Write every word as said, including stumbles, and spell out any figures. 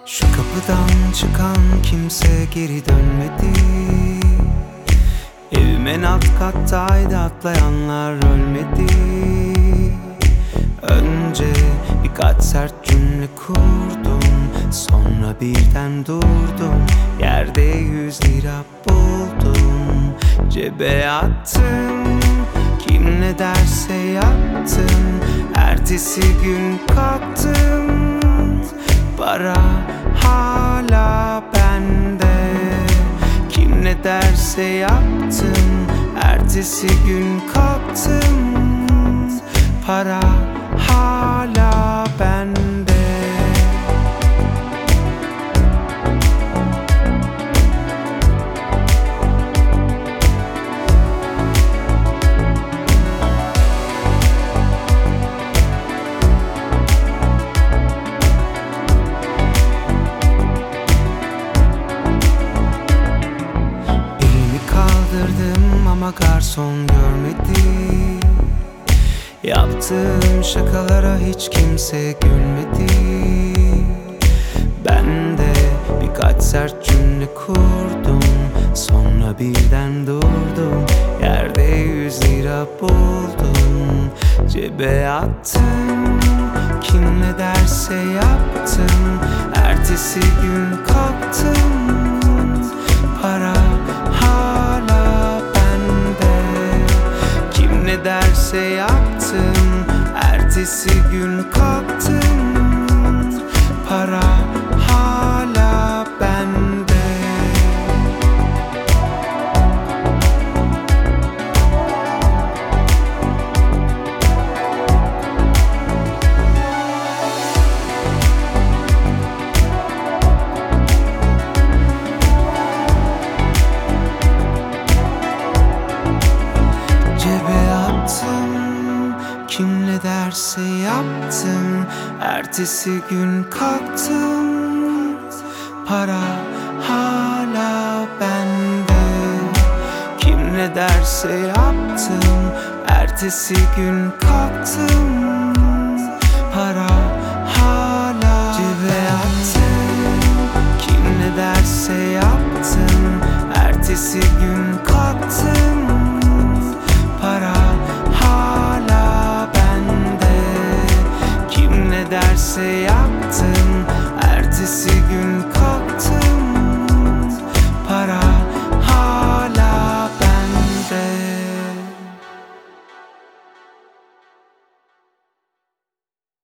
Şu kapıdan çıkan kimse geri dönmedi. Evimin alt kattaydı, atlayanlar ölmedi. Önce birkaç sert cümle kurdum, sonra birden durdum. Yerde yüz lira buldum, cebe attım. Kim ne derse yaptım. Ertesi gün kalktım, para hala bende. Kim ne derse yaptım. Ertesi gün kalktım, para hala bende. Ama garson görmedi. Yaptığım şakalara hiç kimse gülmedi. Ben de birkaç sert cümle kurdum, sonra birden durdum. Yerde yüz lira buldum, cebe attım. Kim ne derse yaptım. Ertesi gün kalktım, para hala bende. Kim ne derse yaptım. Ertesi gün kalktım, para hala bende. Kim ne derse yaptım. Ertesi gün kalktım, para hala bende. Kim ne derse yaptım. Ertesi gün kalktım,